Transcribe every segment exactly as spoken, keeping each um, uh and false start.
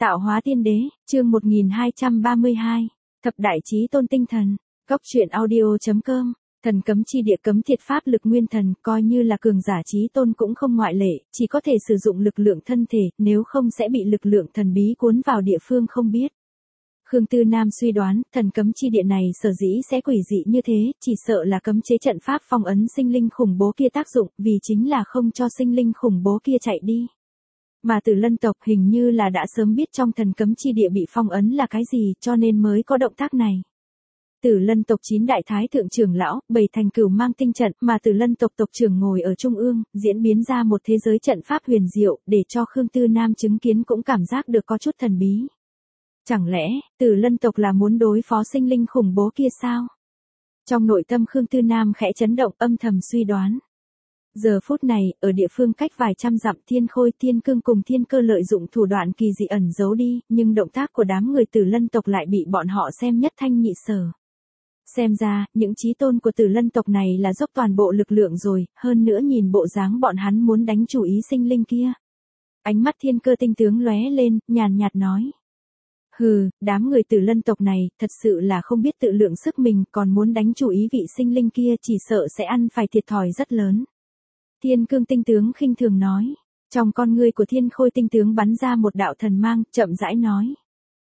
Tạo hóa tiên đế, chương một nghìn hai trăm ba mươi hai. Thập đại chí tôn tinh thần. Cốc truyện audio.com. Thần cấm chi địa cấm thiệt pháp lực nguyên thần, coi như là cường giả chí tôn cũng không ngoại lệ, chỉ có thể sử dụng lực lượng thân thể, nếu không sẽ bị lực lượng thần bí cuốn vào địa phương không biết. Khương Tư Nam suy đoán, thần cấm chi địa này sở dĩ sẽ quỷ dị như thế, chỉ sợ là cấm chế trận pháp phong ấn sinh linh khủng bố kia tác dụng, vì chính là không cho sinh linh khủng bố kia chạy đi. Mà Tử Lân tộc hình như là đã sớm biết trong thần cấm chi địa bị phong ấn là cái gì, cho nên mới có động tác này. Tử Lân tộc chín đại thái thượng trưởng lão, bày thành cửu mang tinh trận, mà Tử Lân tộc tộc trưởng ngồi ở trung ương, diễn biến ra một thế giới trận pháp huyền diệu, để cho Khương Tư Nam chứng kiến cũng cảm giác được có chút thần bí. Chẳng lẽ, Tử Lân tộc là muốn đối phó sinh linh khủng bố kia sao? Trong nội tâm Khương Tư Nam khẽ chấn động, âm thầm suy đoán. Giờ phút này, ở địa phương cách vài trăm dặm, Thiên Khôi, Thiên Cương cùng Thiên Cơ lợi dụng thủ đoạn kỳ dị ẩn giấu đi, nhưng động tác của đám người Tử Lân tộc lại bị bọn họ xem nhất thanh nhị sở. Xem ra, những chí tôn của Tử Lân tộc này là dốc toàn bộ lực lượng rồi, hơn nữa nhìn bộ dáng bọn hắn muốn đánh chủ ý sinh linh kia. Ánh mắt Thiên Cơ tinh tướng lóe lên, nhàn nhạt nói. Hừ, đám người Tử Lân tộc này, thật sự là không biết tự lượng sức mình, còn muốn đánh chủ ý vị sinh linh kia, chỉ sợ sẽ ăn phải thiệt thòi rất lớn. Thiên Cương tinh tướng khinh thường nói. Trong con ngươi của Thiên Khôi tinh tướng bắn ra một đạo thần mang, chậm rãi nói.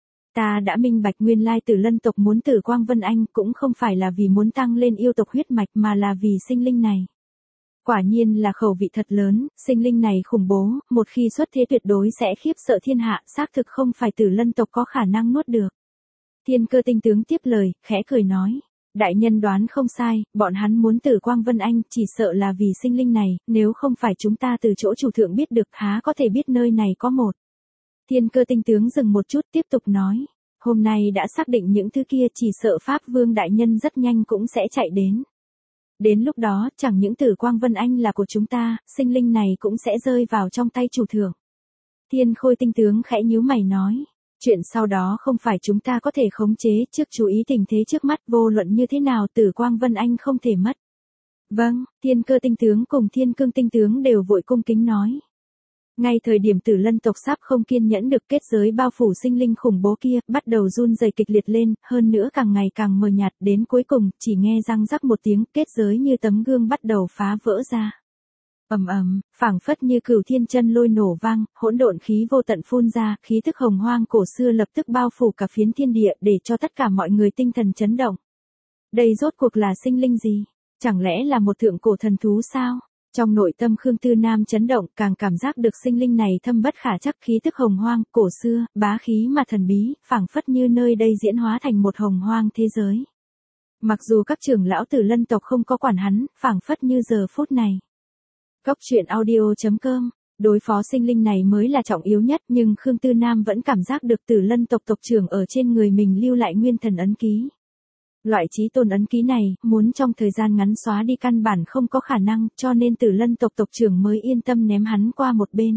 Ta đã minh bạch nguyên lai Tử Lân tộc muốn Tử Quang Vân Anh cũng không phải là vì muốn tăng lên yêu tộc huyết mạch mà là vì sinh linh này. Quả nhiên là khẩu vị thật lớn, sinh linh này khủng bố, một khi xuất thế tuyệt đối sẽ khiếp sợ thiên hạ, xác thực không phải Tử Lân tộc có khả năng nuốt được. Thiên Cơ tinh tướng tiếp lời, khẽ cười nói. Đại nhân đoán không sai, bọn hắn muốn Tử Quang Vân Anh chỉ sợ là vì sinh linh này, nếu không phải chúng ta từ chỗ chủ thượng biết được há có thể biết nơi này có một. Thiên Cơ tinh tướng dừng một chút tiếp tục nói, hôm nay đã xác định những thứ kia chỉ sợ Pháp Vương Đại Nhân rất nhanh cũng sẽ chạy đến. Đến lúc đó chẳng những Tử Quang Vân Anh là của chúng ta, sinh linh này cũng sẽ rơi vào trong tay chủ thượng. Thiên Khôi tinh tướng khẽ nhíu mày nói. Chuyện sau đó không phải chúng ta có thể khống chế, trước chú ý tình thế trước mắt, vô luận như thế nào Tử Quang Vân Anh không thể mất. Vâng, Thiên Cơ tinh tướng cùng Thiên Cương tinh tướng đều vội cung kính nói. Ngay thời điểm Tử Lân tộc sắp không kiên nhẫn được kết giới bao phủ sinh linh khủng bố kia, bắt đầu run rẩy kịch liệt lên, hơn nữa càng ngày càng mờ nhạt, đến cuối cùng, chỉ nghe răng rắc một tiếng, kết giới như tấm gương bắt đầu phá vỡ ra. Ầm ầm, phảng phất như cửu thiên chân lôi nổ vang, hỗn độn khí vô tận phun ra, khí tức hồng hoang cổ xưa lập tức bao phủ cả phiến thiên địa, để cho tất cả mọi người tinh thần chấn động. Đây rốt cuộc là sinh linh gì? Chẳng lẽ là một thượng cổ thần thú sao? Trong nội tâm Khương Tư Nam chấn động, càng cảm giác được sinh linh này thâm bất khả trắc, khí tức hồng hoang, cổ xưa, bá khí mà thần bí, phảng phất như nơi đây diễn hóa thành một hồng hoang thế giới. Mặc dù các trưởng lão Tử Lân tộc không có quản hắn, phảng phất như giờ phút này. Cốc truyện audio.com. Đối phó sinh linh này mới là trọng yếu nhất, nhưng Khương Tư Nam vẫn cảm giác được Tử Lân tộc tộc trưởng ở trên người mình lưu lại nguyên thần ấn ký. Loại chí tôn ấn ký này, muốn trong thời gian ngắn xóa đi căn bản không có khả năng, cho nên Tử Lân tộc tộc trưởng mới yên tâm ném hắn qua một bên.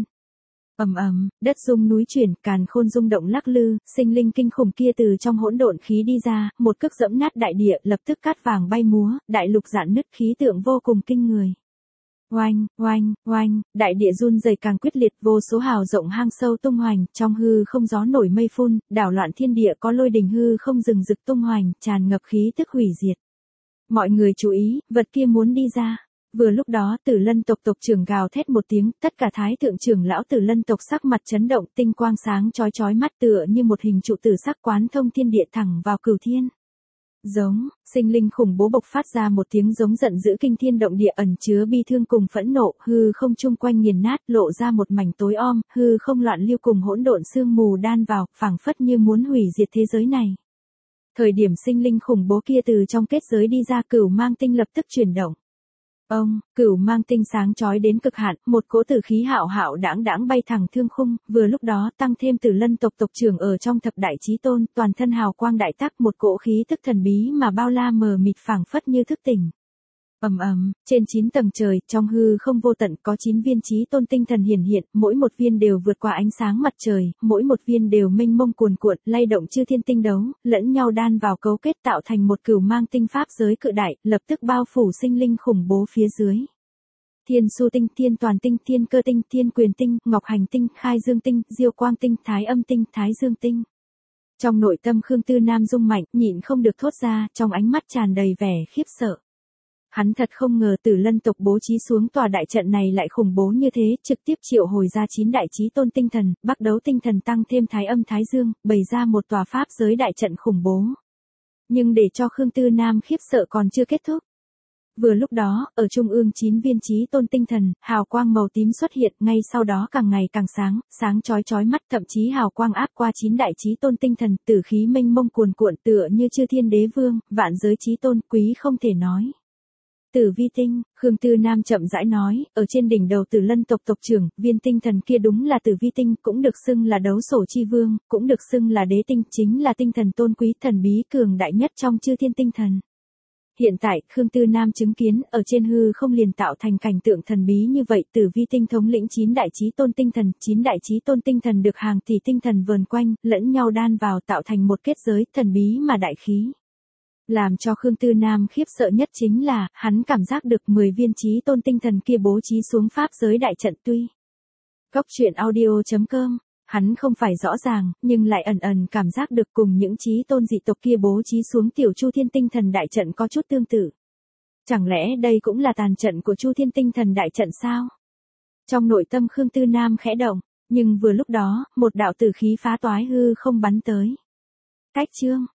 Ầm ầm, đất rung núi chuyển, càn khôn rung động lắc lư, sinh linh kinh khủng kia từ trong hỗn độn khí đi ra, một cước dẫm nát đại địa, lập tức cát vàng bay múa, đại lục rạn nứt, khí tượng vô cùng kinh người. Oanh, oanh, oanh, đại địa run rẩy càng quyết liệt, vô số hào rộng hang sâu tung hoành, trong hư không gió nổi mây phun, đảo loạn thiên địa có lôi đình hư không rừng rực tung hoành, tràn ngập khí tức hủy diệt. Mọi người chú ý, vật kia muốn đi ra. Vừa lúc đó Tử Lân tộc tộc trưởng gào thét một tiếng, tất cả thái thượng trưởng lão Tử Lân tộc sắc mặt chấn động, tinh quang sáng chói chói mắt tựa như một hình trụ tử sắc quán thông thiên địa thẳng vào cửu thiên. Giống, sinh linh khủng bố bộc phát ra một tiếng giống giận dữ kinh thiên động địa ẩn chứa bi thương cùng phẫn nộ, hư không chung quanh nghiền nát, lộ ra một mảnh tối om, hư không loạn lưu cùng hỗn độn sương mù đan vào, phảng phất như muốn hủy diệt thế giới này. Thời điểm sinh linh khủng bố kia từ trong kết giới đi ra, cửu mang tinh lập tức chuyển động. Ông, cửu mang tinh sáng chói đến cực hạn, một cỗ tử khí hạo hạo đãng đãng bay thẳng thương khung, vừa lúc đó tăng thêm Tử Lân tộc tộc trưởng ở trong thập đại chí tôn, toàn thân hào quang đại tắc, một cỗ khí tức thần bí mà bao la mờ mịt phảng phất như thức tỉnh. Ầm ầm, trên chín tầng trời, trong hư không vô tận có chín viên chí tôn tinh thần hiển hiện, mỗi một viên đều vượt qua ánh sáng mặt trời, mỗi một viên đều mênh mông cuồn cuộn, lay động chư thiên tinh đấu, lẫn nhau đan vào cấu kết tạo thành một cửu mang tinh pháp giới cự đại, lập tức bao phủ sinh linh khủng bố phía dưới. Thiên Su tinh, Thiên Toàn tinh, Thiên Cơ tinh, Thiên Quyền tinh, Ngọc Hành tinh, Khai Dương tinh, Diêu Quang tinh, Thái Âm tinh, Thái Dương tinh. Trong nội tâm Khương Tư Nam rung mạnh, nhịn không được thốt ra, trong ánh mắt tràn đầy vẻ khiếp sợ. Hắn thật không ngờ Tử Lân tộc bố trí xuống tòa đại trận này lại khủng bố như thế, trực tiếp triệu hồi ra chín đại chí tôn tinh thần, Bắc Đấu tinh thần tăng thêm Thái Âm Thái Dương, bày ra một tòa pháp giới đại trận khủng bố. Nhưng để cho Khương Tư Nam khiếp sợ còn chưa kết thúc. Vừa lúc đó, ở trung ương chín viên chí tôn tinh thần, hào quang màu tím xuất hiện, ngay sau đó càng ngày càng sáng, sáng chói chói mắt, thậm chí hào quang áp qua chín đại chí tôn tinh thần, tử khí mênh mông cuồn cuộn tựa như chư thiên đế vương, vạn giới chí tôn, quý không thể nói. Tử vi tinh, Khương Tư Nam chậm rãi nói, ở trên đỉnh đầu Tử Lân tộc tộc trưởng, viên tinh thần kia đúng là Tử vi tinh, cũng được xưng là đấu sổ chi vương, cũng được xưng là đế tinh, chính là tinh thần tôn quý thần bí cường đại nhất trong chư thiên tinh thần. Hiện tại, Khương Tư Nam chứng kiến, ở trên hư không liền tạo thành cảnh tượng thần bí như vậy, Tử vi tinh thống lĩnh chín đại chí tôn tinh thần, chín đại chí tôn tinh thần được hàng tỷ tinh thần vờn quanh, lẫn nhau đan vào tạo thành một kết giới thần bí mà đại khí. Làm cho Khương Tư Nam khiếp sợ nhất chính là, hắn cảm giác được mười viên chí tôn tinh thần kia bố trí xuống pháp giới đại trận tuy. Góc truyện audio chấm com, hắn không phải rõ ràng, nhưng lại ẩn ẩn cảm giác được cùng những chí tôn dị tộc kia bố trí xuống tiểu Chu Thiên tinh thần đại trận có chút tương tự. Chẳng lẽ đây cũng là tàn trận của Chu Thiên tinh thần đại trận sao? Trong nội tâm Khương Tư Nam khẽ động, nhưng vừa lúc đó, một đạo tử khí phá toái hư không bắn tới. Cách chương